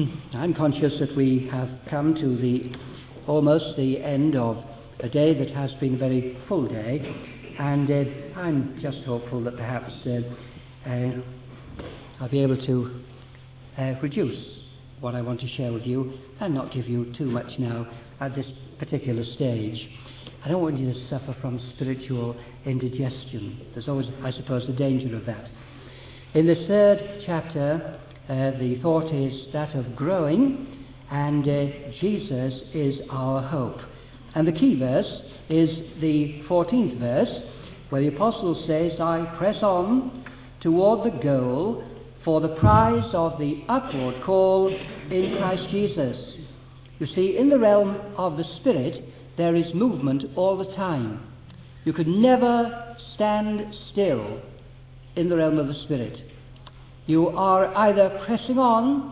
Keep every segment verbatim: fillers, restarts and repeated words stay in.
I'm conscious that we have come to the almost the end of a day that has been a very full day, and uh, I'm just hopeful that perhaps uh, uh, I'll be able to uh, reduce what I want to share with you and not give you too much now at this particular stage. I don't want you to suffer from spiritual indigestion. There's always, I suppose, the danger of that. In this third chapter, uh, the thought is that of growing, and uh, Jesus is our hope. And the key verse is the fourteenth verse, where the apostle says, I press on toward the goal for the prize of the upward call in Christ Jesus. You see, in the realm of the Spirit, there is movement all the time. You could never stand still in the realm of the Spirit. You are either pressing on,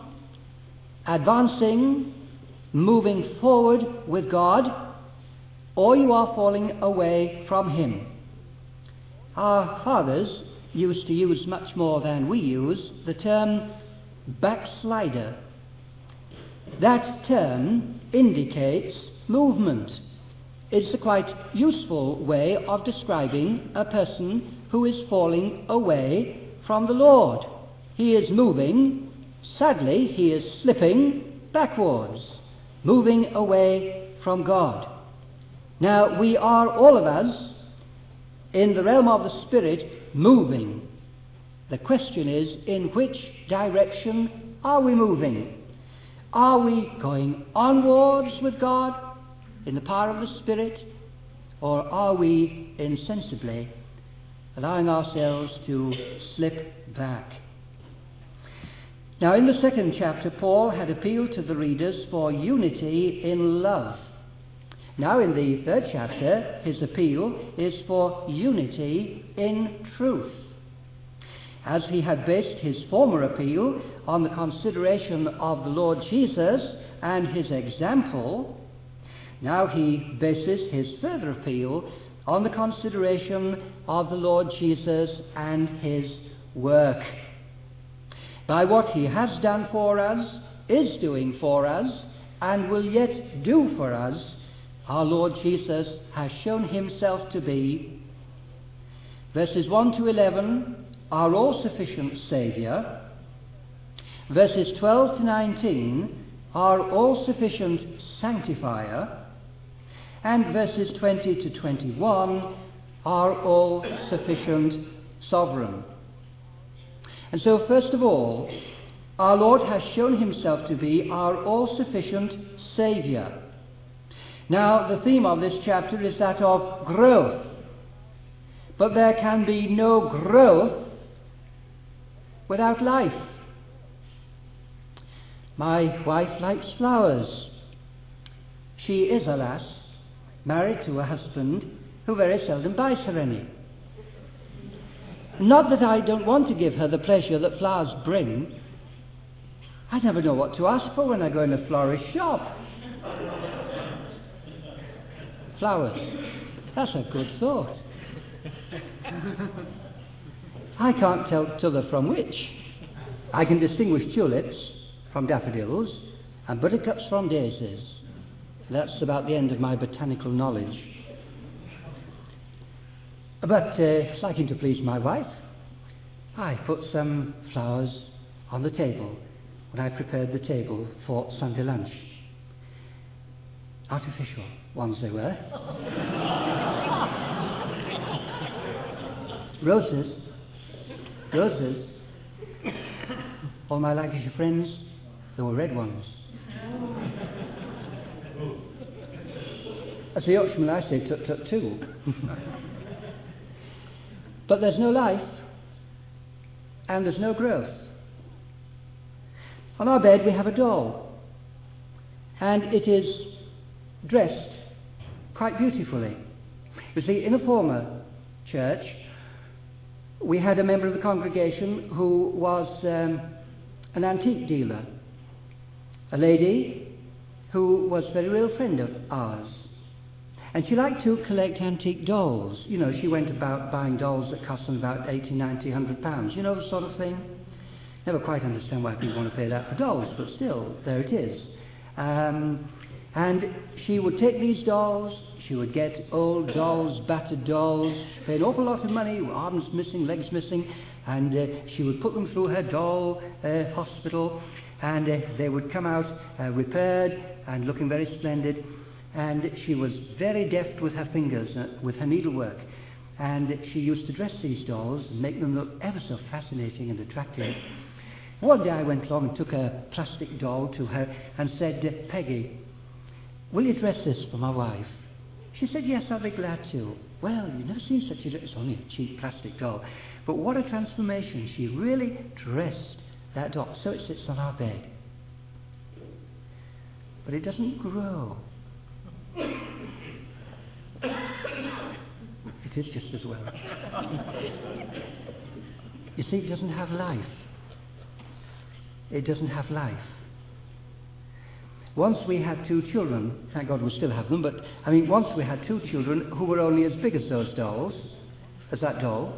advancing, moving forward with God, or you are falling away from Him. Our fathers used to use much more than we use the term backslider. That term indicates movement. It's a quite useful way of describing a person who is falling away from the Lord. He is moving, sadly, he is slipping backwards, moving away from God. Now, we are, all of us, in the realm of the Spirit, moving. The question is, in which direction are we moving? Are we going onwards with God in the power of the Spirit, or are we insensibly allowing ourselves to slip back? Now, in the second chapter, Paul had appealed to the readers for unity in love. Now, in the third chapter, his appeal is for unity in truth. As he had based his former appeal on the consideration of the Lord Jesus and his example, now he bases his further appeal on the consideration of the Lord Jesus and his work. By what he has done for us, is doing for us, and will yet do for us, our Lord Jesus has shown himself to be, verses one to eleven, our all-sufficient Saviour, verses twelve to nineteen, our all-sufficient Sanctifier, and verses twenty to twenty-one, our all-sufficient Sovereign. And so, first of all, our Lord has shown himself to be our all-sufficient Saviour. Now, the theme of this chapter is that of growth. But there can be no growth without life. My wife likes flowers. She is, alas, married to a husband who very seldom buys her any. Not that I don't want to give her the pleasure that flowers bring. I never know what to ask for when I go in a florist shop. Flowers. That's a good thought. I can't tell t'other from which. I can distinguish tulips from daffodils and buttercups from daisies. That's about the end of my botanical knowledge. But, uh, liking to please my wife, I put some flowers on the table when I prepared the table for Sunday lunch. Artificial ones they were. Roses. Roses. All my Lancashire friends, they were red ones. As a Yorkshireman, I say tut tut too. But there's no life, and there's no growth. On our bed we have a doll, and it is dressed quite beautifully. You see, in a former church, we had a member of the congregation who was um, an antique dealer, a lady who was a very real friend of ours. And she liked to collect antique dolls. You know, she went about buying dolls that cost them about eighty, ninety, one hundred pounds. You know the sort of thing? Never quite understand why people want to pay that for dolls, but still, there it is. Um, and she would take these dolls, she would get old dolls, battered dolls, she paid an awful lot of money, arms missing, legs missing, and uh, she would put them through her doll uh, hospital, and uh, they would come out uh, repaired and looking very splendid. And she was very deft with her fingers, uh, with her needlework. And she used to dress these dolls and make them look ever so fascinating and attractive. One day I went along and took a plastic doll to her and said, "Peggy, will you dress this for my wife?" She said, "Yes, I'll be glad to." Well, you've never seen such a... It's only a cheap plastic doll. But what a transformation. She really dressed that doll. So it sits on our bed. But it doesn't grow. It is just as well. You see, it doesn't have life. It doesn't have life. Once we had two children, thank God we still have them, but I mean, once we had two children who were only as big as those dolls, as that doll,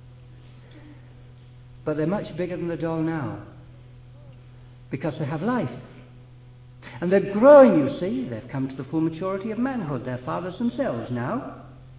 but they're much bigger than the doll now, because they have life. And they're growing, you see. They've come to the full maturity of manhood. They're fathers themselves now.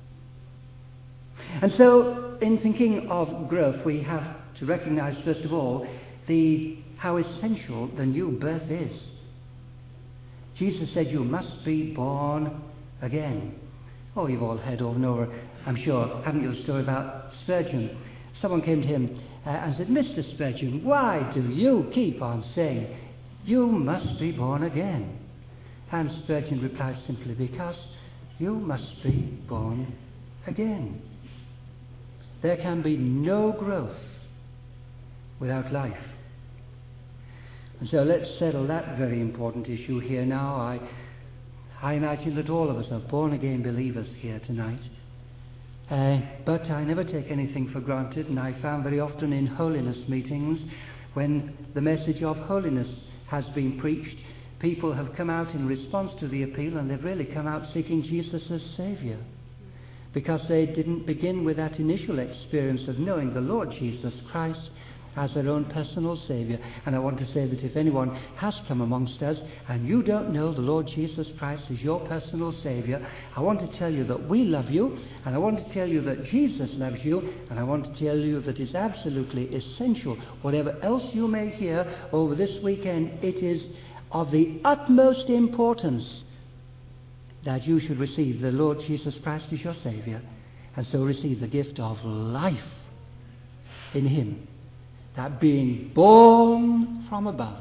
And so, in thinking of growth, we have to recognize, first of all, the how essential the new birth is. Jesus said, "You must be born again." Oh, you've all heard over and over, I'm sure, haven't you, the story about Spurgeon? Someone came to him uh, and said, "Mister Spurgeon, why do you keep on saying, 'You must be born again'?" And Spurgeon replied simply, "Because you must be born again." There can be no growth without life. And so let's settle that very important issue here now. I, I imagine that all of us are born-again believers here tonight. Uh, but I never take anything for granted, and I found very often in holiness meetings, when the message of holiness has been preached, people have come out in response to the appeal, and they've really come out seeking Jesus as Saviour, because they didn't begin with that initial experience of knowing the Lord Jesus Christ as their own personal Saviour. And I want to say that if anyone has come amongst us and you don't know the Lord Jesus Christ as your personal Saviour, I want to tell you that we love you, and I want to tell you that Jesus loves you, and I want to tell you that it's absolutely essential. Whatever else you may hear over this weekend, it is of the utmost importance that you should receive the Lord Jesus Christ as your Saviour, and so receive the gift of life in Him, that being born from above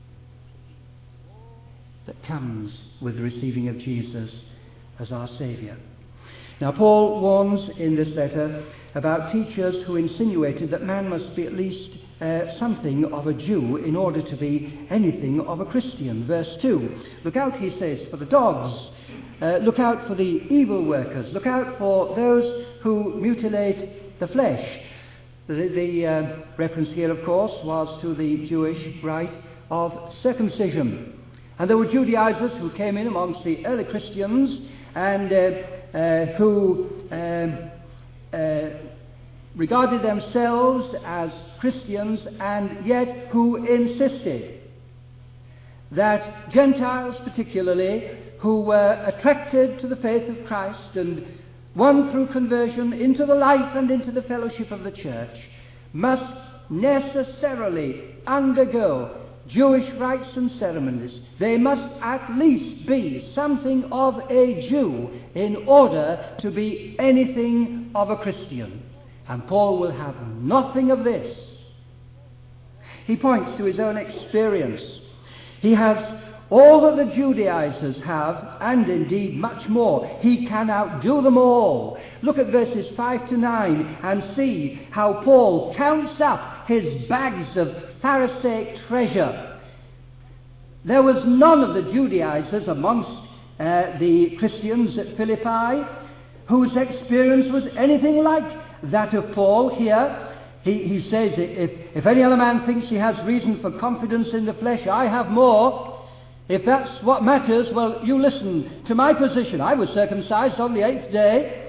that comes with the receiving of Jesus as our Saviour. Now, Paul warns in this letter about teachers who insinuated that man must be at least uh, something of a Jew in order to be anything of a Christian. Verse two, look out, he says, for the dogs. Uh, look out for the evil workers. Look out for those who mutilate the flesh. The, the uh, reference here, of course, was to the Jewish rite of circumcision. And there were Judaizers who came in amongst the early Christians and uh, uh, who um, uh, regarded themselves as Christians, and yet who insisted that Gentiles particularly, who were attracted to the faith of Christ and won through conversion into the life and into the fellowship of the church, must necessarily undergo Jewish rites and ceremonies. They must at least be something of a Jew in order to be anything of a Christian. And Paul will have nothing of this. He points to his own experience. He has all that the Judaizers have, and indeed much more. He can outdo them all. Look at verses five to nine and see how Paul counts up his bags of Pharisaic treasure. There was none of the Judaizers amongst uh, the Christians at Philippi whose experience was anything like that of Paul here. He, he says, if, if any other man thinks he has reason for confidence in the flesh, I have more. If that's what matters, well, you listen to my position. I was circumcised on the eighth day.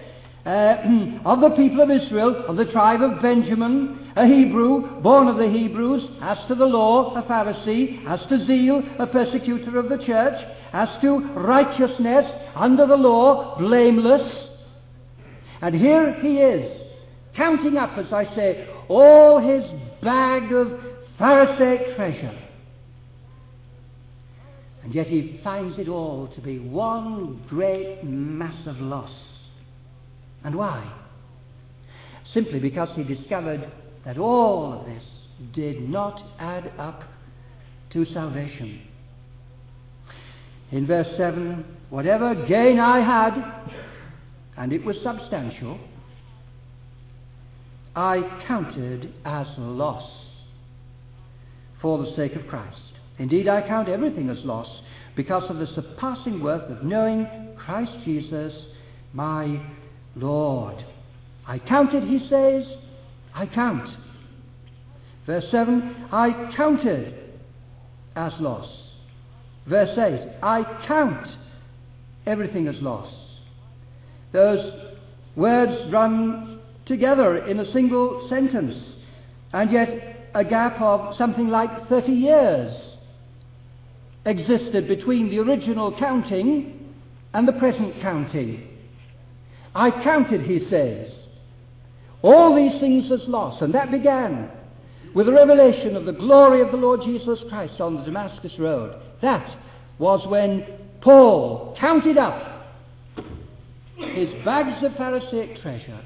uh, of the people of Israel, of the tribe of Benjamin, a Hebrew, born of the Hebrews, as to the law, a Pharisee, as to zeal, a persecutor of the church, as to righteousness, under the law, blameless. And here he is, counting up, as I say, all his bag of Pharisaic treasure. And yet he finds it all to be one great mass of loss. And why? Simply because he discovered that all of this did not add up to salvation. In verse seven, whatever gain I had, and it was substantial, I counted as loss for the sake of Christ. Indeed, I count everything as loss because of the surpassing worth of knowing Christ Jesus, my Lord. I counted, he says, I count. Verse seven, I counted as loss. Verse eight, I count everything as loss. Those words run together in a single sentence, and yet a gap of something like thirty years existed between the original counting and the present counting. I counted, he says, all these things as loss, and that began with the revelation of the glory of the Lord Jesus Christ on the Damascus Road. That was when Paul counted up his bags of Pharisaic treasure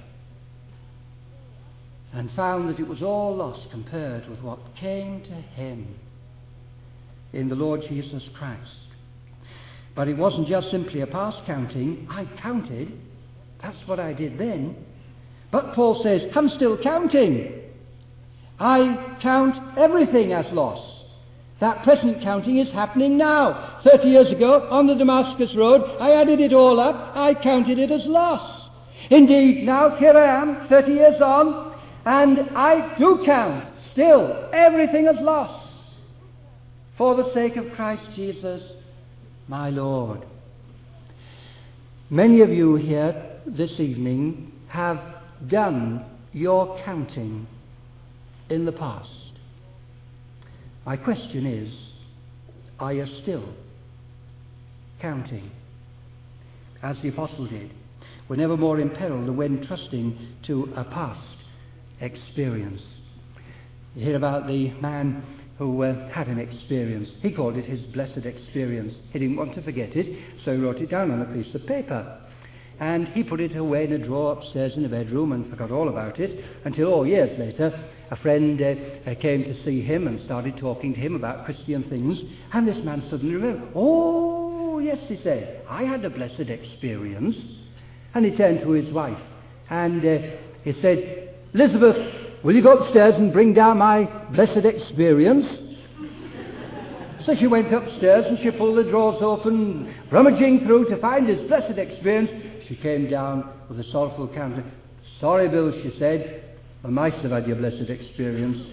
and found that it was all lost compared with what came to him in the Lord Jesus Christ. But it wasn't just simply a past counting. I counted. That's what I did then. But Paul says, I'm still counting. I count everything as loss. That present counting is happening now. Thirty years ago, on the Damascus Road, I added it all up. I counted it as loss. Indeed, now here I am, thirty years on, and I do count still everything as loss for the sake of Christ Jesus, my Lord. Many of you here this evening have done your counting in the past. My question is, are you still counting? As the apostle did, we're never more in peril than when trusting to a past experience. You hear about the man who uh, had an experience. He called it his blessed experience. He didn't want to forget it, so he wrote it down on a piece of paper. And he put it away in a drawer upstairs in the bedroom and forgot all about it until, oh, years later, a friend uh, came to see him and started talking to him about Christian things. And this man suddenly remembered, oh, yes, he said, I had a blessed experience. And he turned to his wife and uh, he said, Elizabeth, will you go upstairs and bring down my blessed experience? So she went upstairs and she pulled the drawers open, rummaging through to find his blessed experience. She came down with a sorrowful countenance. Sorry, Bill, she said, I might have had your blessed experience.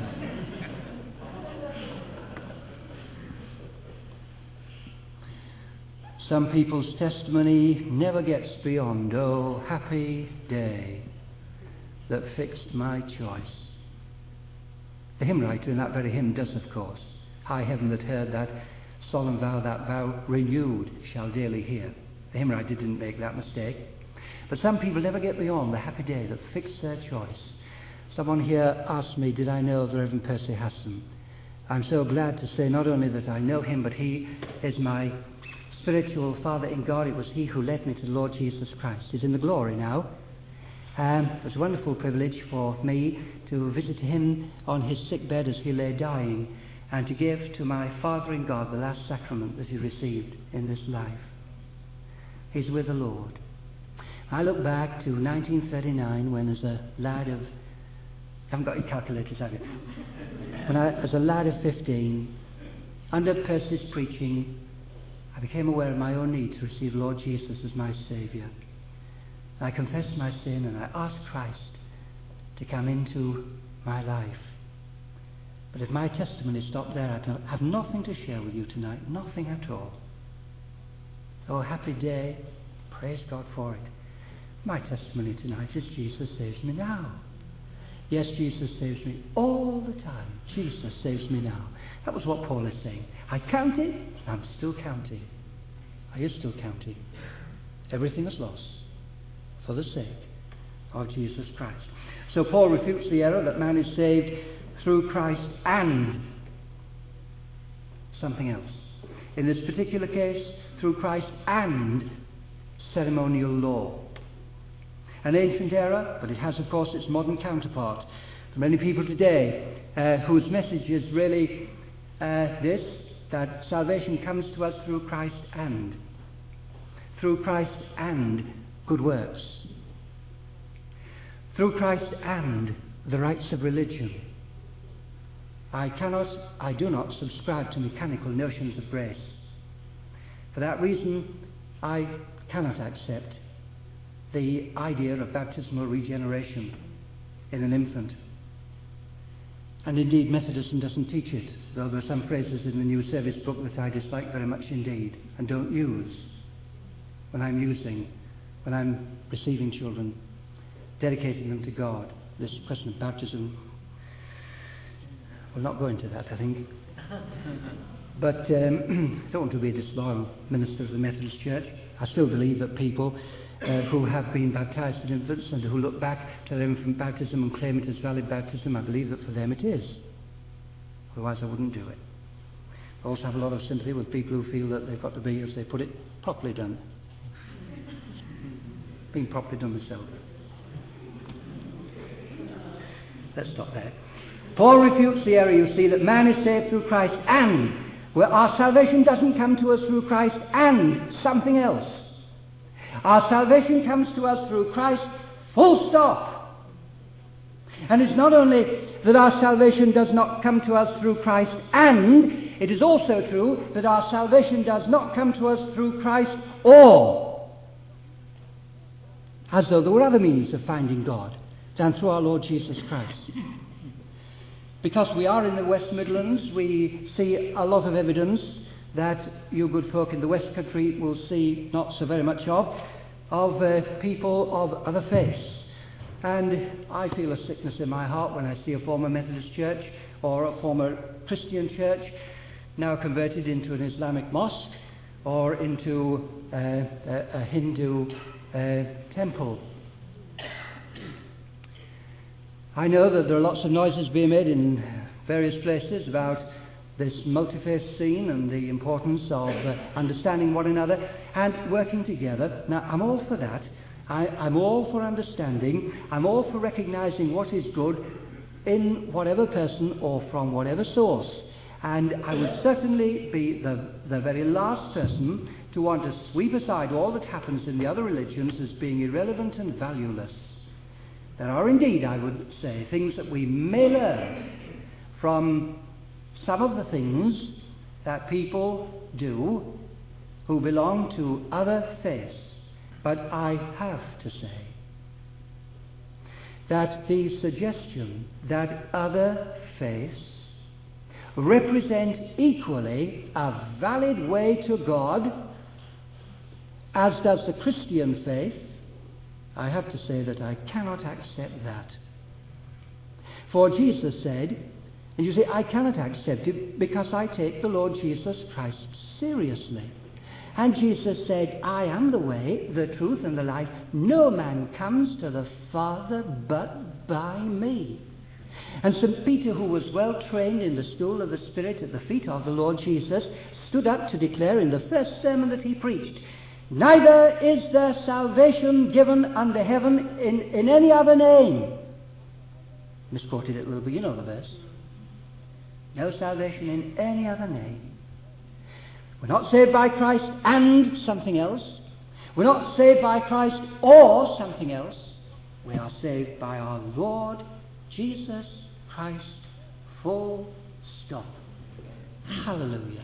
Some people's testimony never gets beyond, oh, happy day that fixed my choice. The hymn writer in that very hymn does, of course. High heaven that heard that solemn vow, that vow renewed, shall daily hear. The hymn writer didn't make that mistake. But some people never get beyond the happy day that fixed their choice. Someone here asked me, did I know the Reverend Percy Hassan? I'm so glad to say not only that I know him, but he is my spiritual father in God. It was he who led me to the Lord Jesus Christ. He's in the glory now. Um, it was a wonderful privilege for me to visit him on his sick bed as he lay dying and to give to my Father in God the last sacrament that he received in this life. He's with the Lord. I look back to nineteen thirty-nine when as a lad of... I haven't got your calculators, have you? When I, as a lad of fifteen, under Percy's preaching, I became aware of my own need to receive the Lord Jesus as my Saviour. I confessed my sin and I asked Christ to come into my life. But if my testimony stopped there, I have nothing to share with you tonight. Nothing at all. Oh, happy day. Praise God for it. My testimony tonight is Jesus saves me now. Yes, Jesus saves me all the time. Jesus saves me now. That was what Paul is saying. I counted, and I'm still counting. Are you still counting? Everything is lost for the sake of Jesus Christ. So Paul refutes the error that man is saved through Christ and something else. In this particular case, through Christ and ceremonial law. An ancient error, but it has, of course, its modern counterpart. For many people today, uh, whose message is really uh, this, that salvation comes to us through Christ and. Through Christ and good works. Through Christ and the rites of religion. I cannot, I do not subscribe to mechanical notions of grace. For that reason, I cannot accept the idea of baptismal regeneration in an infant. And indeed, Methodism doesn't teach it, though there are some phrases in the New Service book that I dislike very much indeed, and don't use when I'm using, when I'm receiving children, dedicating them to God. This question of baptism, we'll not go into that, I think. But um, I don't want to be a disloyal minister of the Methodist Church. I still believe that people uh, who have been baptized as infants and who look back to their infant baptism and claim it as valid baptism, I believe that for them it is. Otherwise I wouldn't do it. I also have a lot of sympathy with people who feel that they've got to be, as they put it, properly done. Being properly done myself. Let's stop there. Paul refutes the error, you see, that man is saved through Christ and, where our salvation doesn't come to us through Christ and something else. Our salvation comes to us through Christ, full stop. And it's not only that our salvation does not come to us through Christ and, it is also true that our salvation does not come to us through Christ or, as though there were other means of finding God than through our Lord Jesus Christ. Because we are in the West Midlands, we see a lot of evidence that you good folk in the West Country will see not so very much of, of uh, people of other faiths. And I feel a sickness in my heart when I see a former Methodist church or a former Christian church now converted into an Islamic mosque or into uh, a, a Hindu uh, temple. I know that there are lots of noises being made in various places about this multi-faith scene and the importance of uh, understanding one another and working together. Now, I'm all for that. I, I'm all for understanding. I'm all for recognizing what is good in whatever person or from whatever source. And I would certainly be the, the very last person to want to sweep aside all that happens in the other religions as being irrelevant and valueless. There are indeed, I would say, things that we may learn from some of the things that people do who belong to other faiths. But I have to say that the suggestion that other faiths represent equally a valid way to God, as does the Christian faith, I have to say that I cannot accept that. For Jesus said, and you say, I cannot accept it because I take the Lord Jesus Christ seriously. And Jesus said, I am the way, the truth, and the life. No man comes to the Father but by me. And Saint Peter, who was well trained in the school of the Spirit at the feet of the Lord Jesus, stood up to declare in the first sermon that he preached, neither is there salvation given under heaven in, in any other name. Misquoted it a little bit, you know the verse. No salvation in any other name. We're not saved by Christ and something else. We're not saved by Christ or something else. We are saved by our Lord Jesus Christ, full stop. Hallelujah.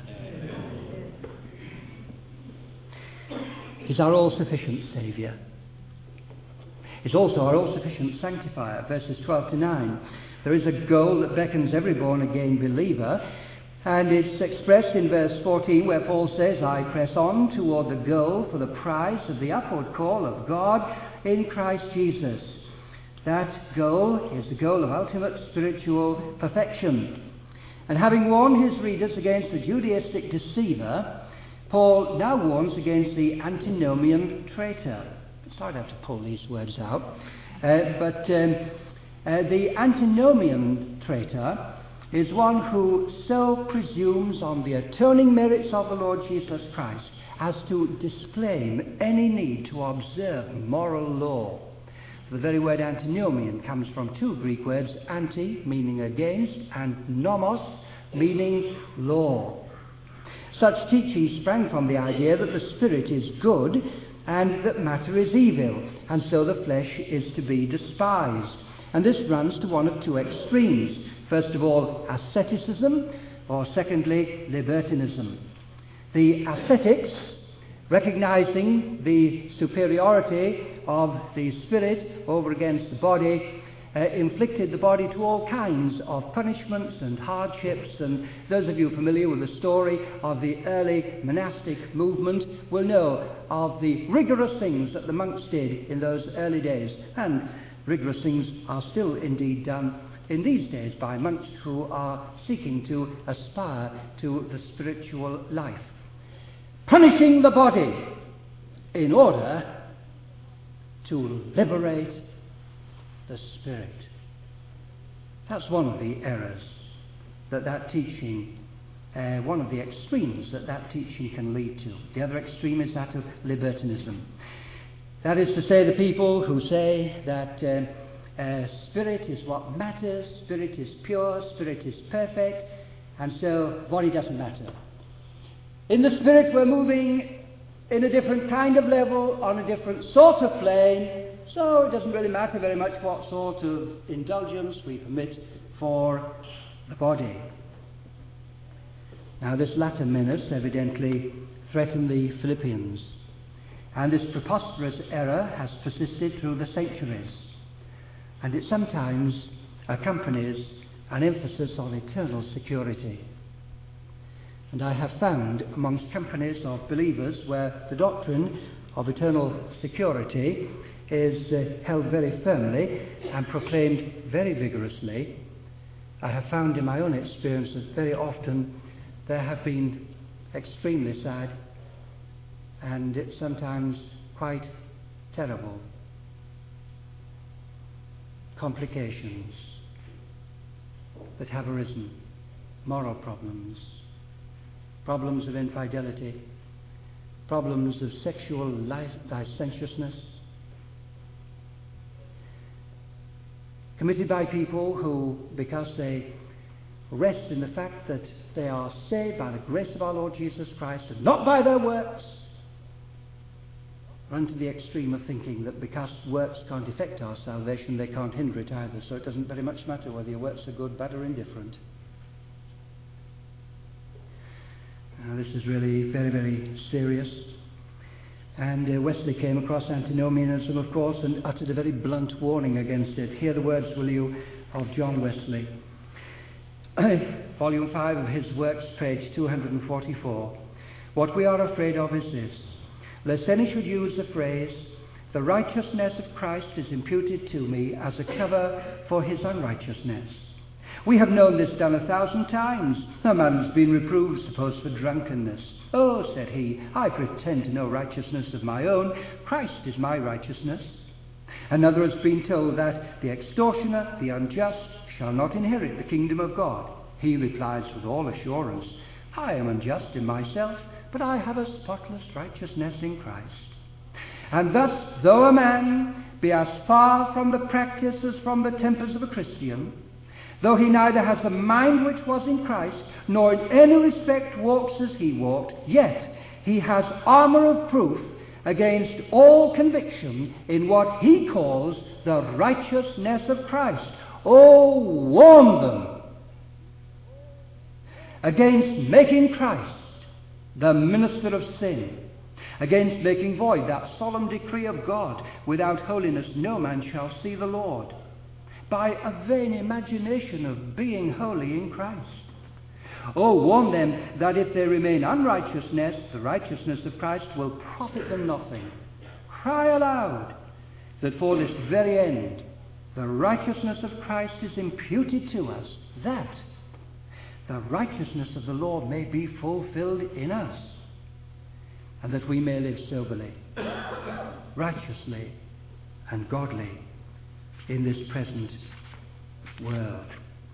He's our all-sufficient Saviour. He's also our all-sufficient sanctifier, verses twelve to nine. There is a goal that beckons every born-again believer, and it's expressed in verse fourteen, where Paul says, I press on toward the goal for the prize of the upward call of God in Christ Jesus. That goal is the goal of ultimate spiritual perfection. And having warned his readers against the Judaistic deceiver, Paul now warns against the antinomian traitor. Sorry to have to pull these words out. Uh, but um, uh, the antinomian traitor is one who so presumes on the atoning merits of the Lord Jesus Christ as to disclaim any need to observe moral law. The very word antinomian comes from two Greek words, anti, meaning against, and nomos, meaning law. Such teaching sprang from the idea that the spirit is good and that matter is evil, and so the flesh is to be despised. And this runs to one of two extremes. First of all, asceticism, or secondly, libertinism. The ascetics, recognizing the superiority of the spirit over against the body, uh, inflicted the body to all kinds of punishments and hardships. And those of you familiar with the story of the early monastic movement will know of the rigorous things that the monks did in those early days. And rigorous things are still indeed done in these days by monks who are seeking to aspire to the spiritual life. Punishing the body in order to liberate the spirit. That's one of the errors that that teaching, uh, one of the extremes that that teaching can lead to. The other extreme is that of libertinism. That is to say, the people who say that uh, uh, spirit is what matters, spirit is pure, spirit is perfect, and so body doesn't matter. In the spirit we're moving in a different kind of level, on a different sort of plane, so it doesn't really matter very much what sort of indulgence we permit for the body. Now, this latter menace evidently threatened the Philippians, and this preposterous error has persisted through the centuries, and it sometimes accompanies an emphasis on eternal security. And I have found amongst companies of believers where the doctrine of eternal security is uh, held very firmly and proclaimed very vigorously, I have found in my own experience that very often there have been extremely sad and it's sometimes quite terrible complications that have arisen, moral problems, problems of infidelity, problems of sexual licentiousness, committed by people who, because they rest in the fact that they are saved by the grace of our Lord Jesus Christ and not by their works, run to the extreme of thinking that because works can't affect our salvation, they can't hinder it either, so it doesn't very much matter whether your works are good, bad or indifferent. Now, this is really very, very serious. And uh, Wesley came across antinomianism, of course, and uttered a very blunt warning against it. Hear the words, will you, of John Wesley. Volume five of his works, page two hundred forty-four. What we are afraid of is this, lest any should use the phrase, the righteousness of Christ is imputed to me as a cover for his unrighteousness. We have known this done a thousand times. A man has been reproved, suppose for drunkenness. Oh, said he, I pretend to no righteousness of my own. Christ is my righteousness. Another has been told that the extortioner, the unjust, shall not inherit the kingdom of God. He replies with all assurance, I am unjust in myself, but I have a spotless righteousness in Christ. And thus, though a man be as far from the practice as from the tempers of a Christian, though he neither has the mind which was in Christ, nor in any respect walks as he walked, yet he has armour of proof against all conviction in what he calls the righteousness of Christ. Oh, warn them against making Christ the minister of sin, against making void that solemn decree of God, without holiness no man shall see the Lord, by a vain imagination of being holy in Christ. Oh, warn them that if they remain unrighteousness, the righteousness of Christ will profit them nothing. Cry aloud, that for this very end the righteousness of Christ is imputed to us, that the righteousness of the law may be fulfilled in us, and that we may live soberly, righteously, and godly in this present world.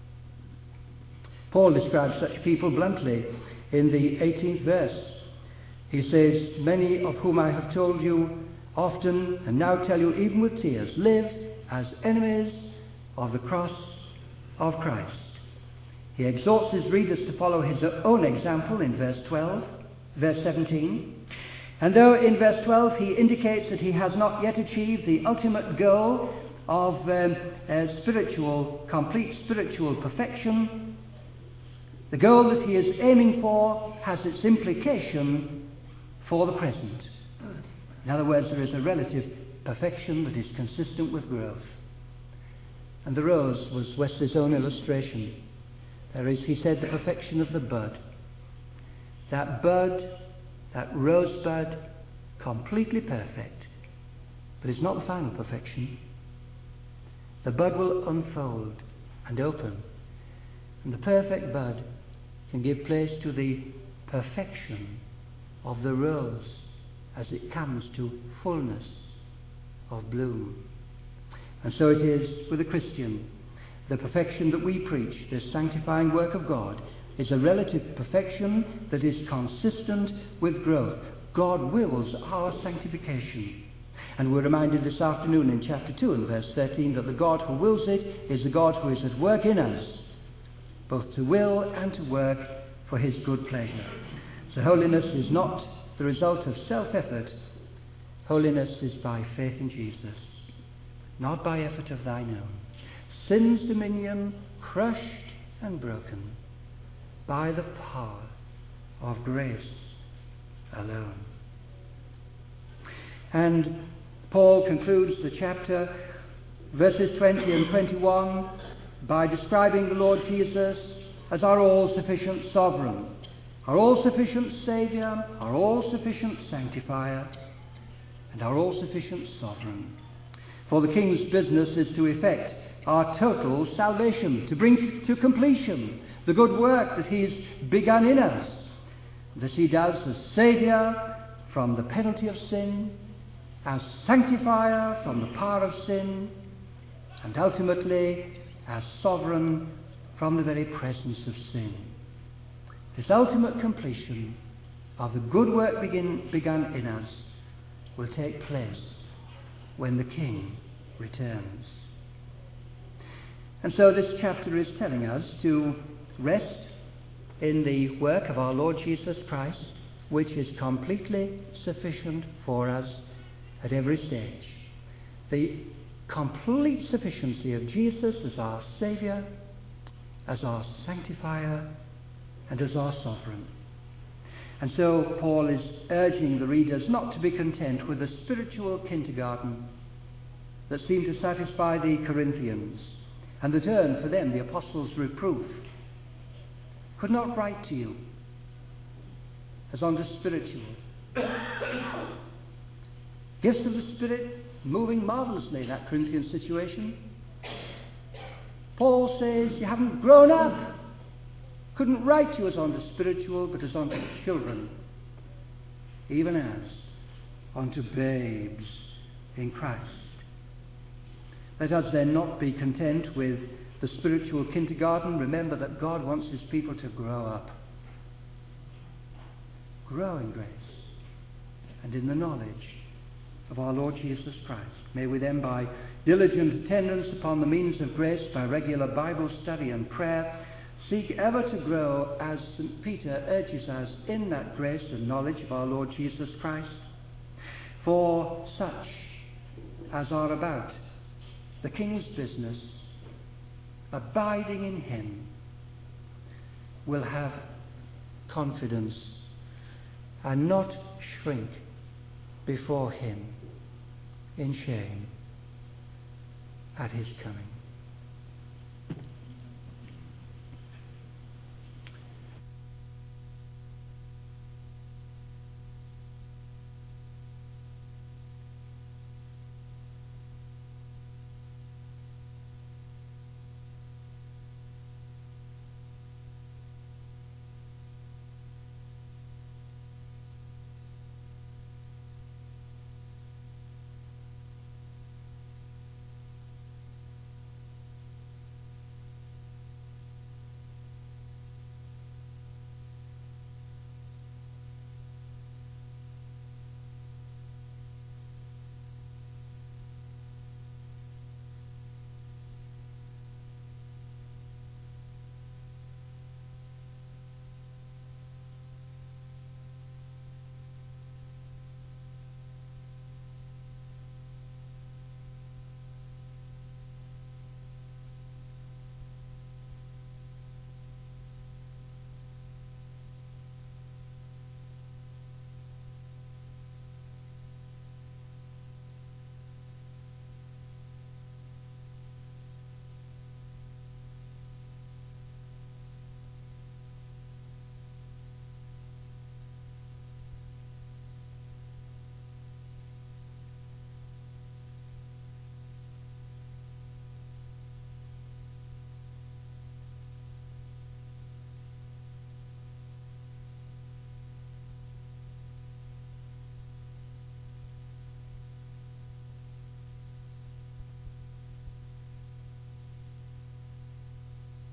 Paul describes such people bluntly in the eighteenth verse. He says, "Many of whom I have told you often, and now tell you even with tears, live as enemies of the cross of Christ." He exhorts his readers to follow his own example in verse twelve, verse seventeen. And though in verse twelve he indicates that he has not yet achieved the ultimate goal of um, uh, spiritual, complete spiritual perfection, the goal that he is aiming for has its implication for the present. In other words, there is a relative perfection that is consistent with growth. And the rose was Wesley's own illustration. There is, he said, the perfection of the bud. That bud, that rosebud, completely perfect. But it's not the final perfection. The bud will unfold and open. And the perfect bud can give place to the perfection of the rose as it comes to fullness of bloom. And so it is with a Christian. The perfection that we preach, this sanctifying work of God, is a relative perfection that is consistent with growth. God wills our sanctification. And we're reminded this afternoon in chapter two and verse thirteen that the God who wills it is the God who is at work in us, both to will and to work for his good pleasure. So holiness is not the result of self-effort. Holiness is by faith in Jesus, not by effort of thine own. Sin's dominion crushed and broken by the power of grace alone. And Paul concludes the chapter, verses twenty and twenty-one, by describing the Lord Jesus as our all-sufficient sovereign, our all-sufficient Saviour, our all-sufficient sanctifier, and our all-sufficient sovereign. For the King's business is to effect our total salvation, to bring to completion the good work that he's begun in us. This he does as Saviour from the penalty of sin, as sanctifier from the power of sin, and ultimately as sovereign from the very presence of sin. This ultimate completion of the good work begin, begun in us will take place when the King returns. And so this chapter is telling us to rest in the work of our Lord Jesus Christ, which is completely sufficient for us at every stage. The complete sufficiency of Jesus as our Saviour, as our sanctifier, and as our sovereign. And so Paul is urging the readers not to be content with a spiritual kindergarten that seemed to satisfy the Corinthians, and that earned for them the apostles' reproof. Could not write to you as unto spiritual. Gifts of the Spirit moving marvellously in that Corinthian situation. Paul says you haven't grown up. Couldn't write to you as unto spiritual, but as unto children, even as unto babes in Christ. Let us then not be content with the spiritual kindergarten. Remember that God wants his people to grow up. Grow in grace and in the knowledge of our Lord Jesus Christ. May we then, by diligent attendance upon the means of grace, by regular Bible study and prayer, seek ever to grow, as Saint Peter urges us, in that grace and knowledge of our Lord Jesus Christ. For such as are about the King's business, abiding in him, will have confidence and not shrink before him in shame at his coming.